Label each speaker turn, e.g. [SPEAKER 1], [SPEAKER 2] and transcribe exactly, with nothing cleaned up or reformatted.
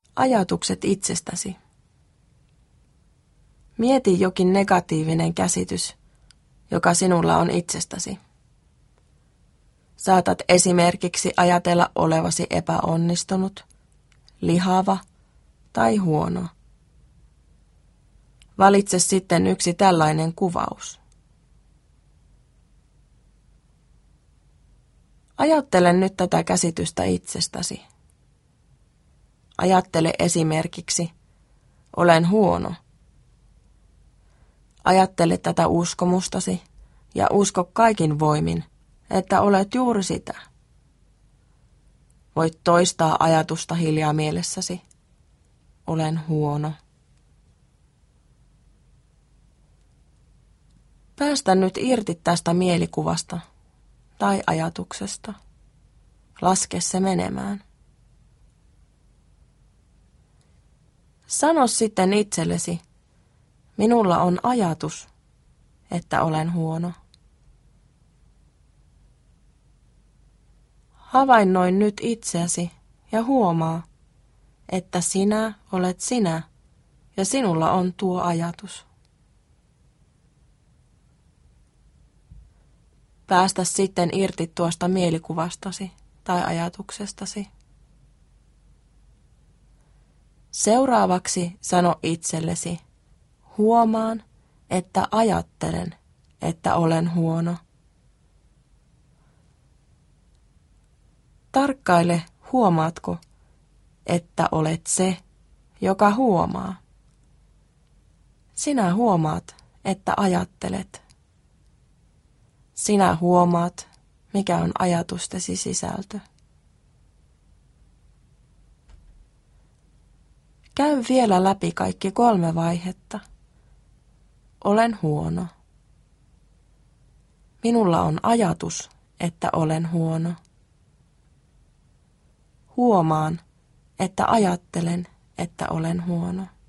[SPEAKER 1] Ajatukset itsestäsi. Mieti jokin negatiivinen käsitys, joka sinulla on itsestäsi. Saatat esimerkiksi ajatella olevasi epäonnistunut, lihava tai huono. Valitse sitten yksi tällainen kuvaus. Ajattele nyt tätä käsitystä itsestäsi. Ajattele esimerkiksi, olen huono. Ajattele tätä uskomustasi ja usko kaikin voimin, että olet juuri sitä. Voit toistaa ajatusta hiljaa mielessäsi. Olen huono. Päästä nyt irti tästä mielikuvasta tai ajatuksesta. Laske se menemään. Sano sitten itsellesi, minulla on ajatus, että olen huono. Havainnoin nyt itseäsi ja huomaa, että sinä olet sinä ja sinulla on tuo ajatus. Päästä sitten irti tuosta mielikuvastasi tai ajatuksestasi. Seuraavaksi sano itsellesi, huomaan, että ajattelen, että olen huono. Tarkkaile, huomaatko, että olet se, joka huomaa. Sinä huomaat, että ajattelet. Sinä huomaat, mikä on ajatustesi sisältö. Käy vielä läpi kaikki kolme vaihetta. Olen huono. Minulla on ajatus, että olen huono. Huomaan, että ajattelen, että olen huono.